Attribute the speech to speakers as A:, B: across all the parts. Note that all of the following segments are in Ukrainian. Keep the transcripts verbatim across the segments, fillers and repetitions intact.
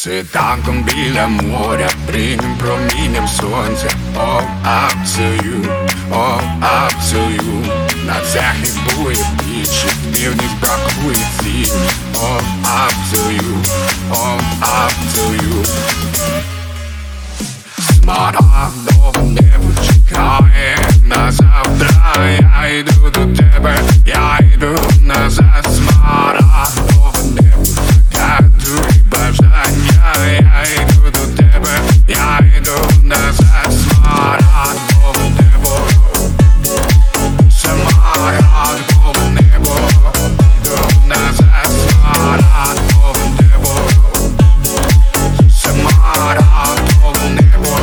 A: Світанком біля моря, приймем промінням сонця. All up to you, all up to you. На захибує пічі, північ бракує ціль. All up to you, all up to you. Смарагдове небо чекає на завтра. Я йду до тебе, я йду назад. Смарагдове небо загадує бажання. Я йду до тебе, я йду назад. Смарагдове небо, смарагдове небо, йду назад. Смарагдове небо, смарагдове небо.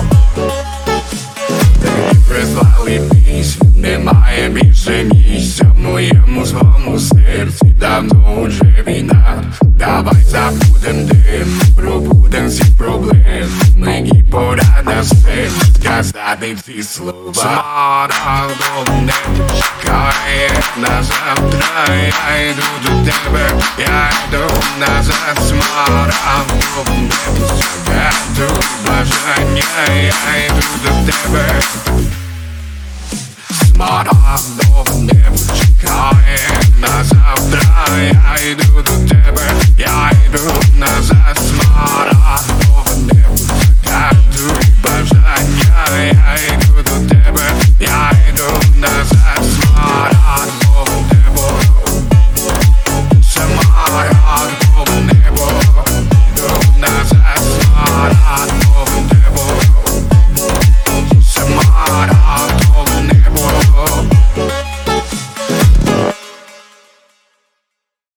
A: Прислали пісню, немає більше місця в моєму злому серці. Давно уже війна, давай забудем дим, пробудем всі проблем. Мені пора на все сказати ці слова. Смарагдове небо чекає на завтра. Я йду до тебе, я йду назад. Смарагдове небо загадує бажання. Я йду до тебе. Смарагдове небо чекає на завтра. Я йду до тебе.